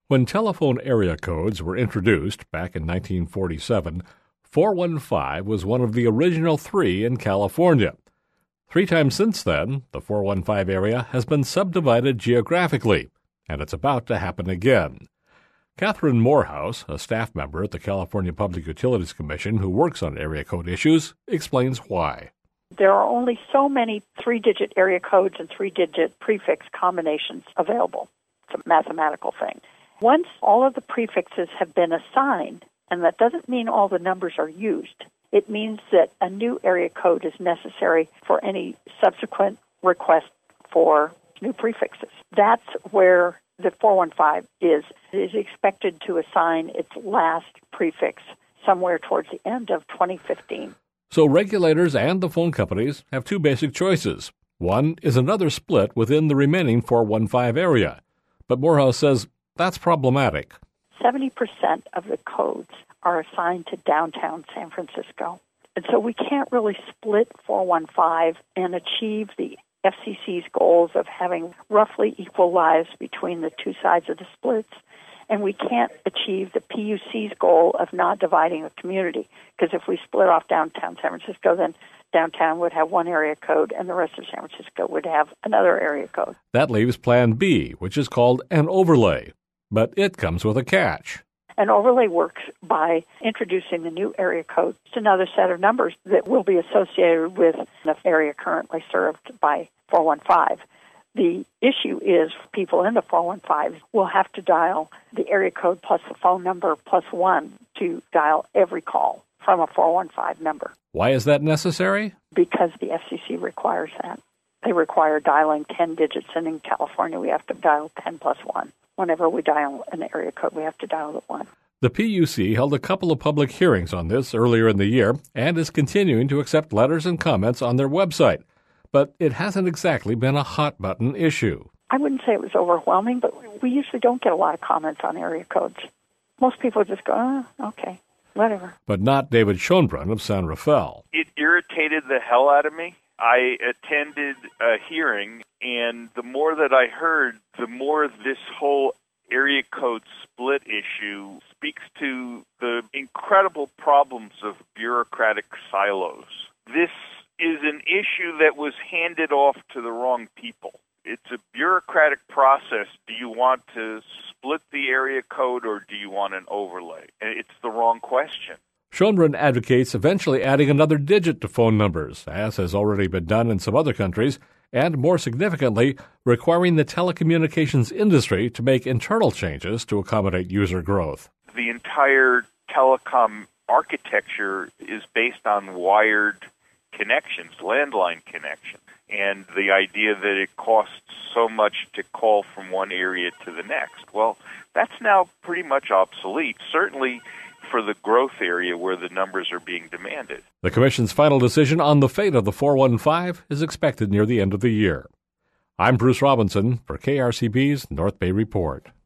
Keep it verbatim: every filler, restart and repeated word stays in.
When telephone area codes were introduced back in nineteen forty-seven, four one five was one of the original three in California. Three times since then, the four one five area has been subdivided geographically, and it's about to happen again. Catherine Morehouse, a staff member at the California Public Utilities Commission who works on area code issues, explains why. There are only so many three-digit area codes and three-digit prefix combinations available. It's a mathematical thing. Once all of the prefixes have been assigned, and that doesn't mean all the numbers are used, it means that a new area code is necessary for any subsequent request for new prefixes. That's where the four one five is, is expected to assign its last prefix somewhere towards the end of twenty fifteen. So regulators and the phone companies have two basic choices. One is another split within the remaining four one five area. But Morehouse says that's problematic. seventy percent of the codes are assigned to downtown San Francisco. And so we can't really split four one five and achieve the F C C's goals of having roughly equal lives between the two sides of the splits. And we can't achieve the P U C's goal of not dividing the community. Because if we split off downtown San Francisco, then downtown would have one area code and the rest of San Francisco would have another area code. That leaves Plan B, which is called an overlay. But it comes with a catch. An overlay works by introducing the new area code to another set of numbers that will be associated with the area currently served by four one five. The issue is people in the four one five will have to dial the area code plus the phone number plus one to dial every call from a four one five number. Why is that necessary? Because the F C C requires that. They require dialing ten digits, and in California we have to dial ten plus one. Whenever we dial an area code, we have to dial the one. The P U C held a couple of public hearings on this earlier in the year and is continuing to accept letters and comments on their website. But it hasn't exactly been a hot-button issue. I wouldn't say it was overwhelming, but we usually don't get a lot of comments on area codes. Most people just go, oh, okay, whatever. But not David Schoenbrunn of San Rafael. It irritated the hell out of me. I attended a hearing, and the more that I heard, the more this whole area code split issue speaks to the incredible problems of bureaucratic silos. This is an issue that was handed off to the wrong people. It's a bureaucratic process. Do you want to split the area code or do you want an overlay? And it's the wrong question. Schoenbrunn advocates eventually adding another digit to phone numbers, as has already been done in some other countries, and more significantly, requiring the telecommunications industry to make internal changes to accommodate user growth. The entire telecom architecture is based on wired connections, landline connections, and the idea that it costs so much to call from one area to the next. Well, that's now pretty much obsolete, certainly for the growth area where the numbers are being demanded. The Commission's final decision on the fate of the four one five is expected near the end of the year. I'm Bruce Robinson for K R C B's North Bay Report.